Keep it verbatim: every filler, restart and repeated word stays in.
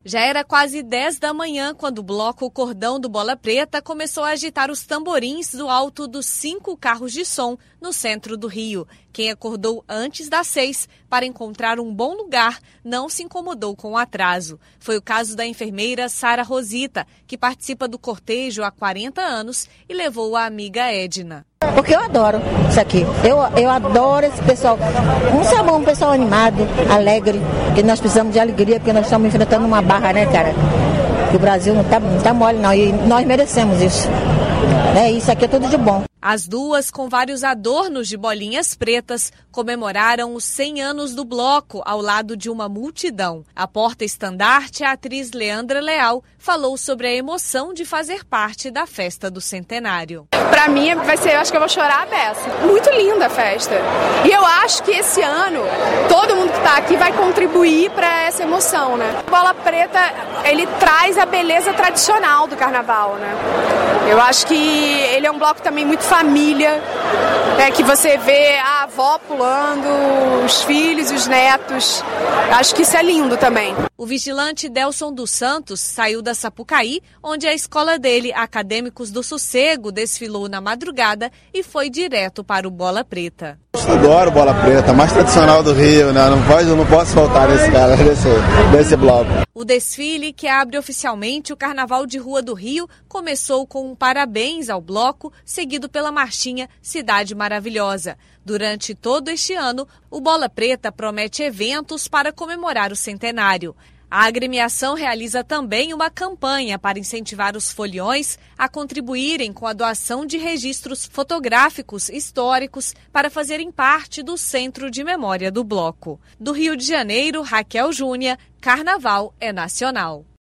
Já era quase dez da manhã quando o bloco Cordão do Bola Preta começou a agitar os tamborins do alto dos cinco carros de som no centro do Rio. Quem acordou antes das seis para encontrar um bom lugar não se incomodou com o atraso. Foi o caso da enfermeira Sara Rosita, que participa do cortejo há quarenta anos e levou a amiga Edna. Porque eu adoro isso aqui. Eu, eu adoro esse pessoal. Um sabão, um pessoal animado, alegre, que nós precisamos de alegria, porque nós estamos enfrentando uma barra, né, cara? Que o Brasil não tá, não tá mole, não. E nós merecemos isso. É, isso aqui é tudo de bom. As duas, com vários adornos de bolinhas pretas, comemoraram os cem anos do bloco ao lado de uma multidão. A porta-estandarte, a atriz Leandra Leal, falou sobre a emoção de fazer parte da festa do centenário. Pra mim, vai ser, eu acho que eu vou chorar a beça. Muito linda a festa. E eu acho que esse ano, todo mundo que tá aqui vai contribuir para essa emoção, né? Bola Preta, ele traz a beleza tradicional do carnaval, né? Eu acho que ele é um bloco também muito família, né, que você vê a avó pulando, os filhos e os netos. Acho que isso é lindo também. O vigilante Delson dos Santos saiu da Sapucaí, onde a escola dele, Acadêmicos do Sossego, desfilou na madrugada e foi direto para o Bola Preta. Adoro Bola Preta, mais tradicional do Rio, né? Não, pode, não posso faltar nesse cara, desse, desse bloco. O desfile, que abre oficialmente o Carnaval de Rua do Rio, começou com um parabéns ao bloco, seguido pela marchinha Cidade Maravilhosa. Durante todo este ano, o Bola Preta promete eventos para comemorar o centenário. A agremiação realiza também uma campanha para incentivar os foliões a contribuírem com a doação de registros fotográficos históricos para fazerem parte do Centro de Memória do Bloco. Do Rio de Janeiro, Raquel Júnia, Carnaval é Nacional.